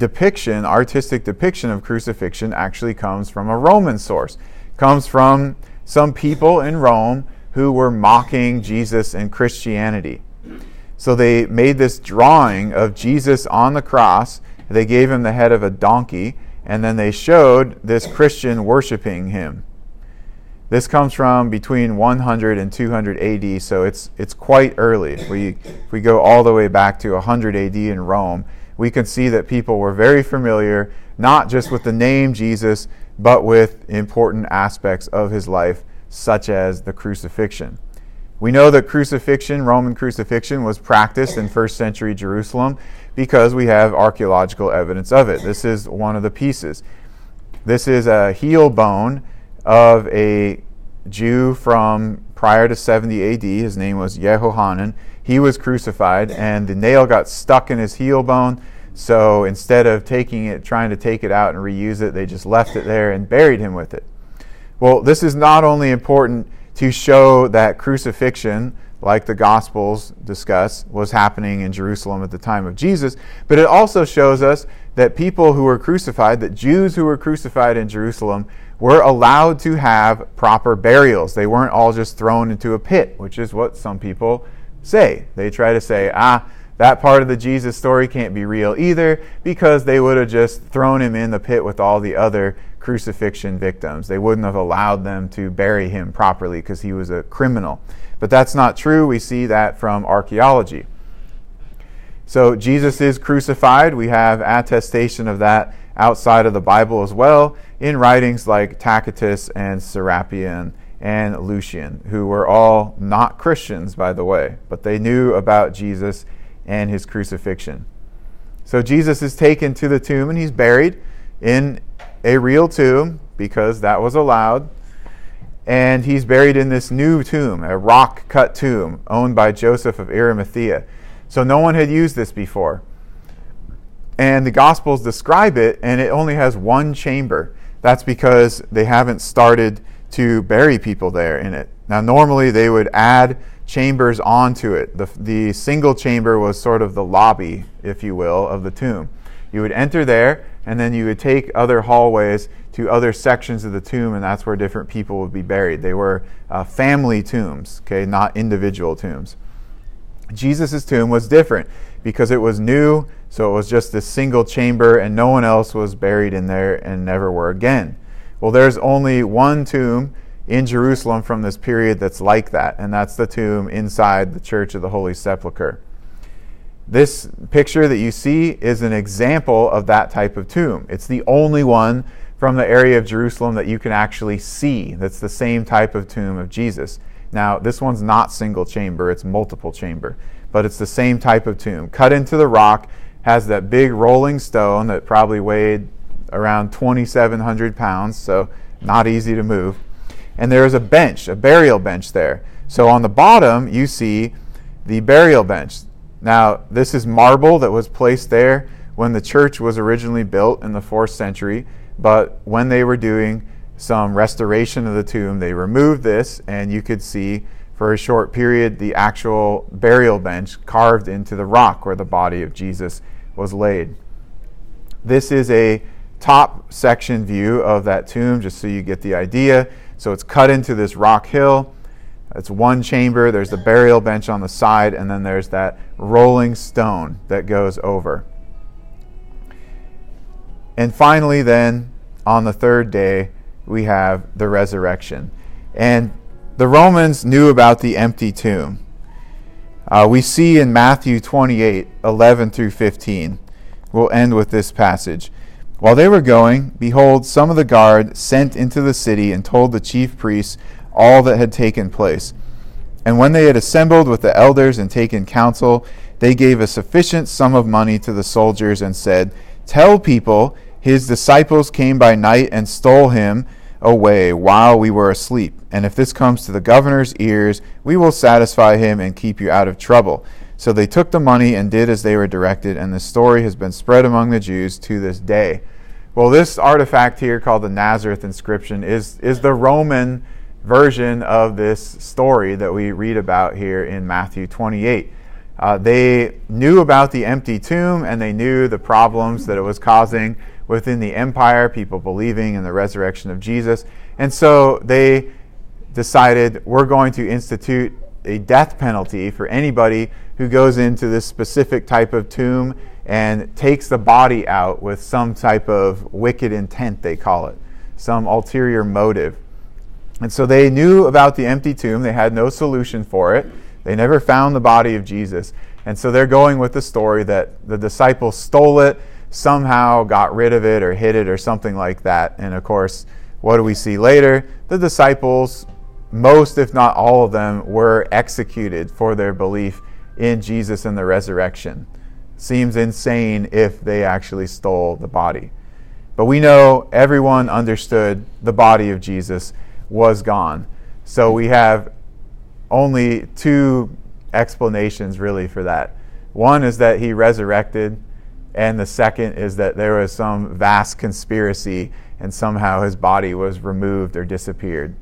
artistic depiction of crucifixion actually comes from a Roman source. It comes from some people in Rome who were mocking Jesus and Christianity. So they made this drawing of Jesus on the cross. They gave him the head of a donkey, and then they showed this Christian worshiping him. This comes from between 100 and 200 AD, so it's quite early. If we go all the way back to 100 AD in Rome, we can see that people were very familiar, not just with the name Jesus, but with important aspects of his life, such as the crucifixion. We know that Roman crucifixion, was practiced in first century Jerusalem because we have archaeological evidence of it. This is one of the pieces. This is a heel bone of a Jew from prior to 70 AD. His name was Yehohanan. He was crucified, and the nail got stuck in his heel bone. So instead of trying to take it out and reuse it, they just left it there and buried him with it. Well, this is not only important to show that crucifixion, like the Gospels discuss, was happening in Jerusalem at the time of Jesus, but it also shows us that people who were crucified, that Jews who were crucified in Jerusalem, were allowed to have proper burials. They weren't all just thrown into a pit, which is what some people say. They try to say, that part of the Jesus story can't be real either, because they would have just thrown him in the pit with all the other crucifixion victims. They wouldn't have allowed them to bury him properly because he was a criminal. But that's not true. We see that from archaeology. So Jesus is crucified. We have attestation of that outside of the Bible as well, in writings like Tacitus and Serapion and Lucian, who were all not Christians, by the way, but they knew about Jesus and his crucifixion. So Jesus is taken to the tomb, and he's buried in a real tomb because that was allowed. And he's buried in this new tomb, a rock-cut tomb owned by Joseph of Arimathea. So no one had used this before. And the Gospels describe it, and it only has one chamber. That's because they haven't started to bury people there in it. Now, normally they would add chambers onto it. The single chamber was sort of the lobby, if you will, of the tomb. You would enter there, and then you would take other hallways to other sections of the tomb, and that's where different people would be buried. They were family tombs, okay, not individual tombs. Jesus' tomb was different because it was new, so it was just a single chamber, and no one else was buried in there and never were again. Well, there's only one tomb in Jerusalem from this period that's like that, and that's the tomb inside the Church of the Holy Sepulchre. This picture that you see is an example of that type of tomb. It's the only one from the area of Jerusalem that you can actually see. That's the same type of tomb of Jesus. Now, this one's not single chamber, it's multiple chamber, but it's the same type of tomb. Cut into the rock, has that big rolling stone that probably weighed around 2,700 pounds, so not easy to move. And there is a bench, a burial bench there. So on the bottom, you see the burial bench. Now, this is marble that was placed there when the church was originally built in the 4th century, but when they were doing some restoration of the tomb, they removed this, and you could see for a short period the actual burial bench carved into the rock where the body of Jesus was laid. This is a top section view of that tomb, just so you get the idea. So it's cut into this rock hill. It's one chamber. There's the burial bench on the side, and then there's that rolling stone that goes over. And finally, then, on the 3rd day, we have the resurrection. And the Romans knew about the empty tomb. We see in Matthew 28, 11 through 15. We'll end with this passage. While they were going, behold, some of the guard sent into the city and told the chief priests all that had taken place. And when they had assembled with the elders and taken counsel, they gave a sufficient sum of money to the soldiers and said, "Tell people, his disciples came by night and stole him away while we were asleep. And if this comes to the governor's ears, we will satisfy him and keep you out of trouble." So they took the money and did as they were directed, and the story has been spread among the Jews to this day. Well, this artifact here called the Nazareth inscription is the Roman version of this story that we read about here in Matthew 28. They knew about the empty tomb, and they knew the problems that it was causing within the empire, people believing in the resurrection of Jesus. And so they decided, we're going to institute a death penalty for anybody who goes into this specific type of tomb and takes the body out with some type of wicked intent, they call it, some ulterior motive. And so they knew about the empty tomb. They had no solution for it. They never found the body of Jesus. And so they're going with the story that the disciples stole it, somehow got rid of it or hid it or something like that. And of course, what do we see later? The disciples, most if not all of them, were executed for their belief in Jesus and the resurrection. Seems insane if they actually stole the body. But we know everyone understood the body of Jesus was gone. So we have only 2 explanations really for that. One is that he resurrected, and the second is that there was some vast conspiracy and somehow his body was removed or disappeared.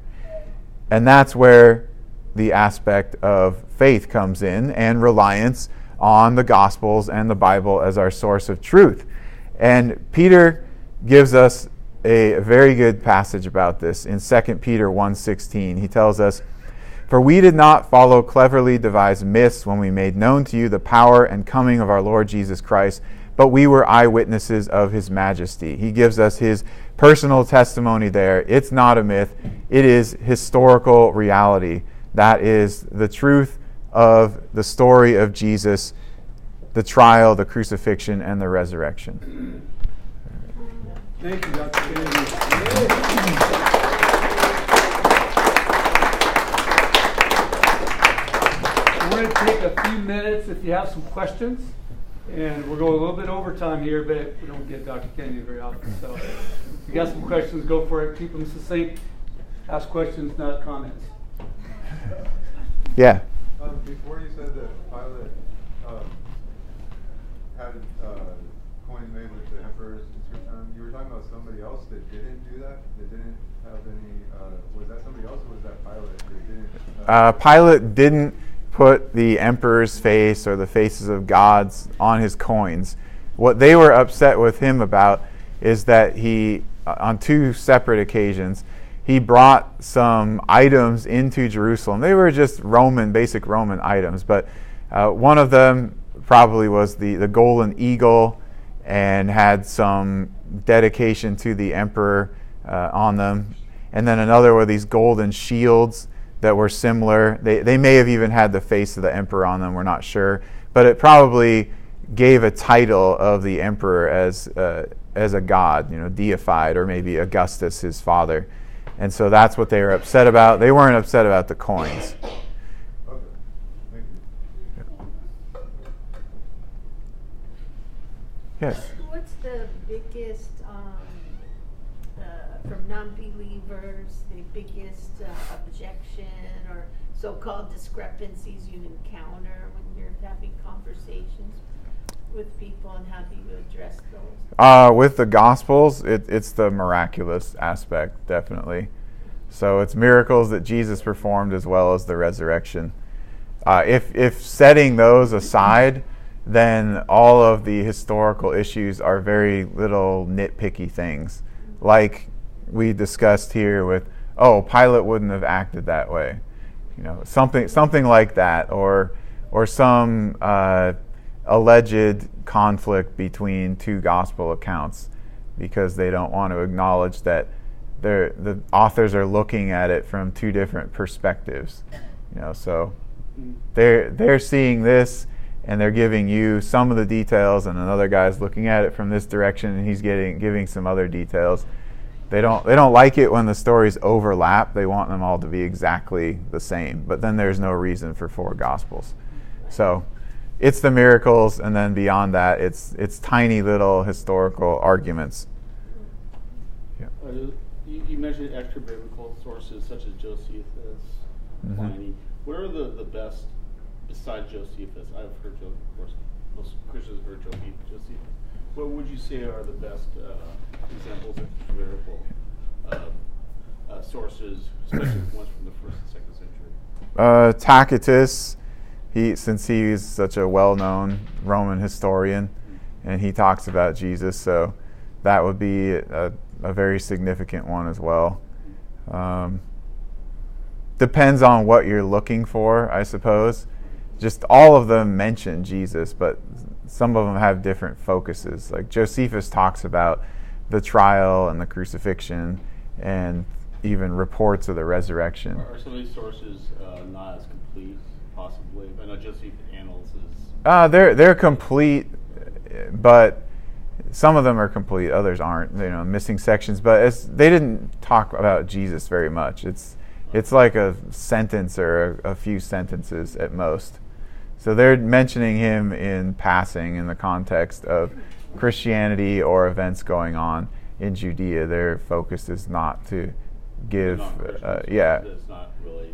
And that's where the aspect of faith comes in, and reliance on the Gospels and the Bible as our source of truth. And Peter gives us a very good passage about this in 2 Peter 1:16. He tells us, "For we did not follow cleverly devised myths when we made known to you the power and coming of our Lord Jesus Christ, but we were eyewitnesses of his majesty." He gives us his personal testimony there. It's not a myth. It is historical reality. That is the truth of the story of Jesus, the trial, the crucifixion, and the resurrection. Thank you, Dr. Kennedy. We're going to take a few minutes if you have some questions. And we'll go a little bit over time here, but we don't get Dr. Kennedy very often. So if you got some questions, go for it. Keep them succinct. Ask questions, not comments. Yeah. Before you said that Pilate had coins made with the emperor's inscription, you were talking about somebody else that didn't do that? That didn't have any, was that somebody else or was that Pilate that didn't? Pilate didn't put the emperor's face or the faces of gods on his coins. What they were upset with him about is that he, on two separate occasions, he brought some items into Jerusalem. They were just basic Roman items, but one of them probably was the golden eagle and had some dedication to the emperor on them. And then another were these golden shields that were similar. They may have even had the face of the emperor on them, we're not sure. But it probably gave a title of the emperor as a god, deified, or maybe Augustus, his father. And so that's what they were upset about. They weren't upset about the coins. Okay. Thank you. Yes? What's the biggest, from non-believers, the biggest objection or so-called discrepancies you encounter when you're having conversations with people, and how do you address those? With the Gospels, it's the miraculous aspect, definitely. So it's miracles that Jesus performed as well as the resurrection. If setting those aside, then all of the historical issues are very little nitpicky things. Like we discussed here with, Pilate wouldn't have acted that way. Something like that, or some alleged conflict between two gospel accounts because they don't want to acknowledge that the authors are looking at it from two different perspectives. So they're seeing this and they're giving you some of the details, and another guy's looking at it from this direction and he's giving some other details. They don't like it when the stories overlap. They want them all to be exactly the same, but then there's no reason for 4 gospels. So it's the miracles, and then beyond that, it's tiny little historical arguments. Yeah. You mentioned extra biblical sources such as Josephus, Pliny. What are the best besides Josephus? I've heard, of course, most Christians have heard Josephus. What would you say are the best examples of biblical sources, especially ones from the 1st and 2nd century? Tacitus. Since he's such a well-known Roman historian, and he talks about Jesus, so that would be a very significant one as well. Depends on what you're looking for, I suppose. Just all of them mention Jesus, but some of them have different focuses. Like Josephus talks about the trial and the crucifixion, and even reports of the resurrection. Are some of these sources not as complete? Possibly. I know Josephus Annals is... They're complete, but some of them are complete, others aren't. Missing sections. But they didn't talk about Jesus very much. It's like a sentence or a few sentences at most. So they're mentioning him in passing in the context of Christianity or events going on in Judea. Their focus is not to give... It's not really...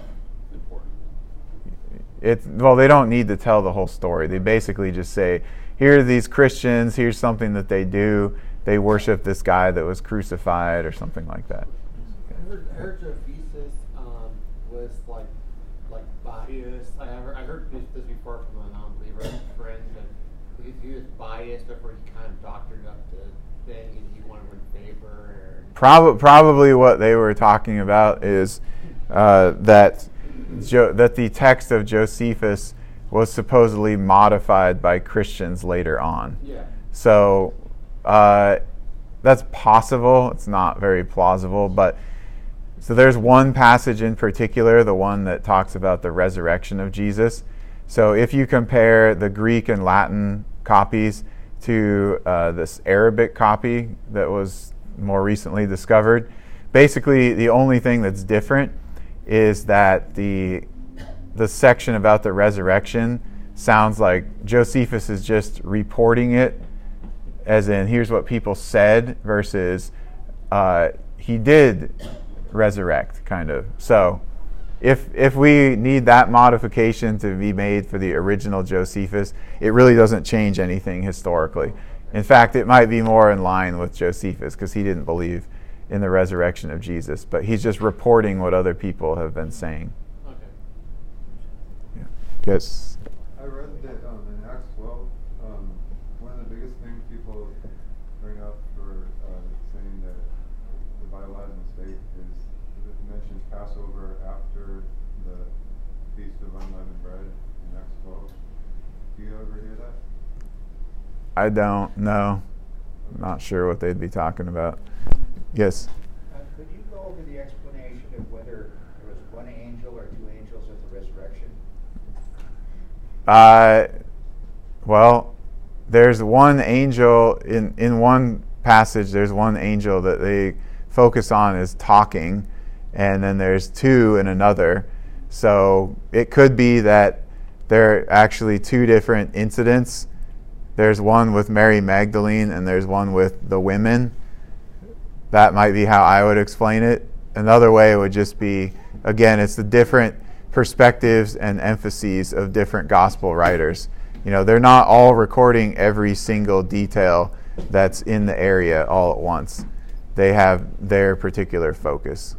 They don't need to tell the whole story. They basically just say, here are these Christians, here's something that they do. They worship this guy that was crucified or something like that. I heard Josephus was like biased. I heard this before from a non-believer friend, that he was biased, therefore he kind of doctored up the thing and he wanted to win favor. Probably what they were talking about is that the text of Josephus was supposedly modified by Christians later on. Yeah. So that's possible. It's not very plausible, but so there's one passage in particular, the one that talks about the resurrection of Jesus. So if you compare the Greek and Latin copies to this Arabic copy that was more recently discovered, basically the only thing that's different is that the section about the resurrection sounds like Josephus is just reporting it, as in here's what people said, versus he did resurrect, kind of. So if we need that modification to be made for the original Josephus, it really doesn't change anything historically. In fact, it might be more in line with Josephus because he didn't believe in the resurrection of Jesus, but he's just reporting what other people have been saying. Okay. Yeah. Yes. I read that in Acts 12, one of the biggest things people bring up for saying that the Bible has a mistake is that it mentions Passover after the Feast of Unleavened Bread in Acts 12. Do you ever hear that? I don't know. I'm not sure what they'd be talking about. Yes. Could you go over the explanation of whether there was one angel or two angels at the resurrection? Well, there's one angel in one passage. There's one angel that they focus on as talking, and then there's two in another. So it could be that there are actually two different incidents. There's one with Mary Magdalene, and there's one with the women. That might be how I would explain it. Another way would just be, again, it's the different perspectives and emphases of different gospel writers. You know, they're not all recording every single detail that's in the area all at once. They have their particular focus.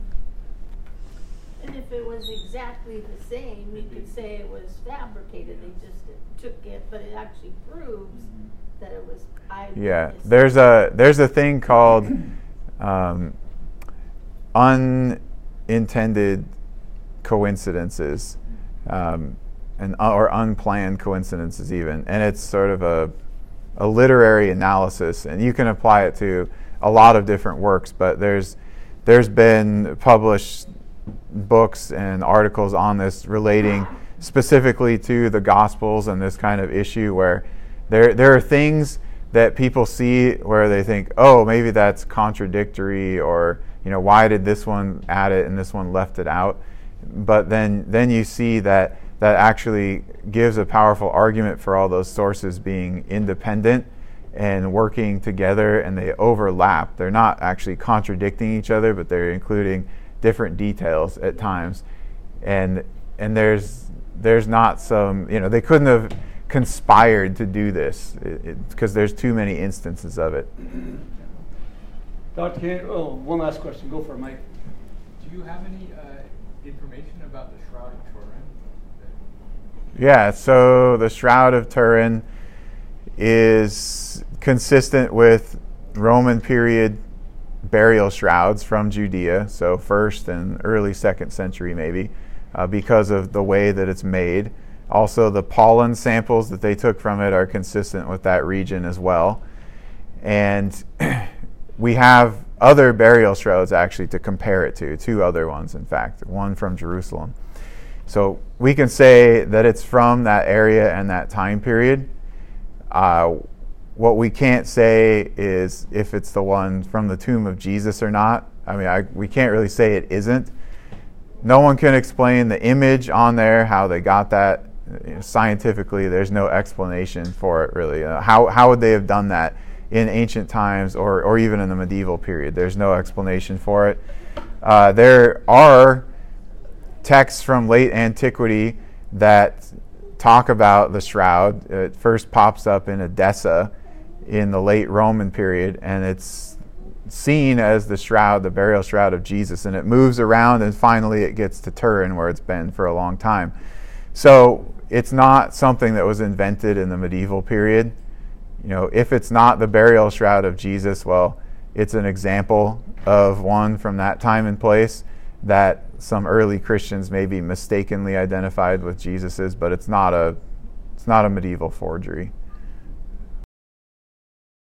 And if it was exactly the same, you could say it was fabricated. They just took it, but it actually proves that it was eyewitness. Yeah, there's a thing called unintended coincidences, or unplanned coincidences even, and it's sort of a literary analysis, and you can apply it to a lot of different works. But there's been published books and articles on this relating specifically to the Gospels and this kind of issue where there are things that people see where they think, oh, maybe that's contradictory, or why did this one add it and this one left it out? But then you see that actually gives a powerful argument for all those sources being independent and working together, and they overlap. They're not actually contradicting each other, but they're including different details at times. And there's not some, they couldn't have conspired to do this because there's too many instances of it. Dr. Kennedy, one last question. Go for it, Mike. Do you have any information about the Shroud of Turin? Yeah, so the Shroud of Turin is consistent with Roman period burial shrouds from Judea, so 1st and early 2nd century maybe, because of the way that it's made. Also, the pollen samples that they took from it are consistent with that region as well. And we have other burial shrouds actually to compare it to, two other ones in fact, one from Jerusalem. So we can say that it's from that area and that time period. What we can't say is if it's the one from the tomb of Jesus or not. I mean, we can't really say it isn't. No one can explain the image on there, how they got that. Scientifically, there's no explanation for it really. How would they have done that in ancient times or even in the medieval period? There's no explanation for it. There are texts from late antiquity that talk about the shroud. It first pops up in Edessa in the late Roman period, and it's seen as the shroud, the burial shroud of Jesus, and it moves around, and finally it gets to Turin, where it's been for a long time. So it's not something that was invented in the medieval period. If it's not the burial shroud of Jesus, well, it's an example of one from that time and place that some early Christians maybe mistakenly identified with Jesus's, but it's not a medieval forgery.